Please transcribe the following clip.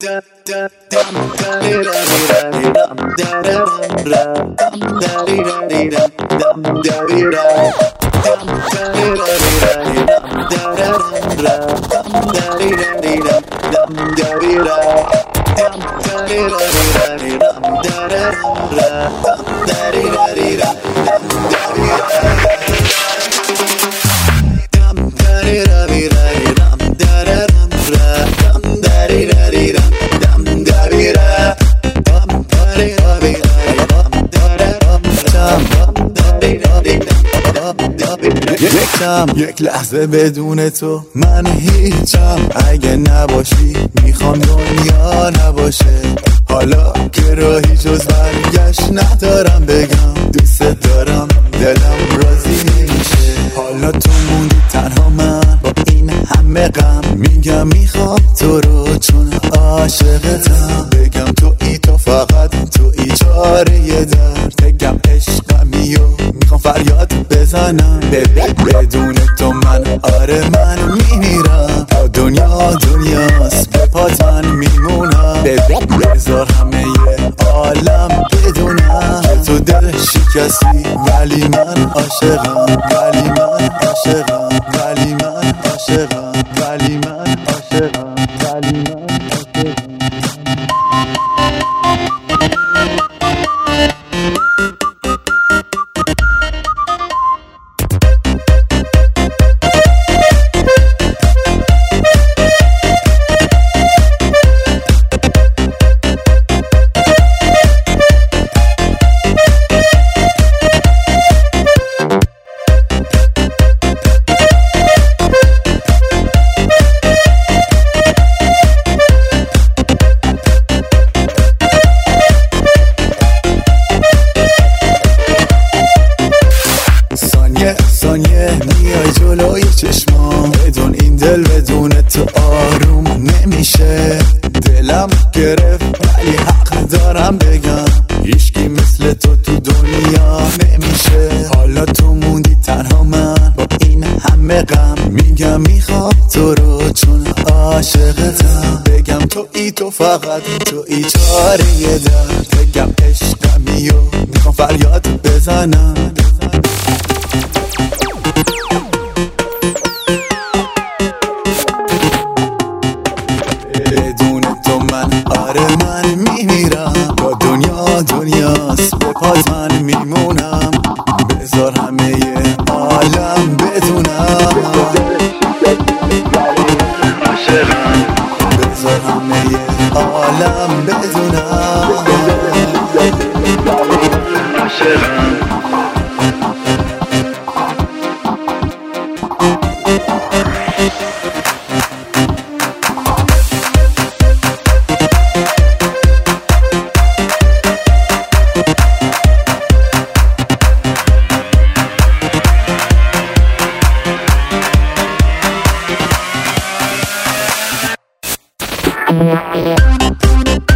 یک لحظه بدون تو من هیچم، اگه نباشی میخوام دنیا نباشه. حالا که راهی جز برگشت ندارم، بگم دوست دارم دلم راضی نمیشه. حالا تو موندی تنها من با این همه غم، میگم میخوام تو رو چون عاشقتم. بگم تویی تو، فقط تویی چاره درد. بگم عشقمی و میخوام فریاد بزنم. بدون تو من آره من میمیرم. تا دنیا دنیاست به پات من میمونم. بذار همه عالم بدونم تو دل شکستی، ولی من عاشقم، ولی من عاشقم، ولی من عاشقم، ولی من عاشقم، ولی من عاشقم. ثانیه میای جلوی چشمام، بدون این دل بدون تو آروم نمیشه. دلم گرفت ولی حق دارم بگم هیچکی مثل تو دنیا نمیشه. حالا تو موندی تنها من با این همه غم، میگم میخوام تو رو چون عاشقتم. بگم تویی تو، فقط تویی چاره درد. بگم عشقمی و میخوام فریاد بزنم. بدون تو من آره من میمیرم. تا دنیا دنیاست به پات من میمونم. بذار همه عالم بدونم عاشقم. بذار همه عالم بدونم عاشقم. Yeah.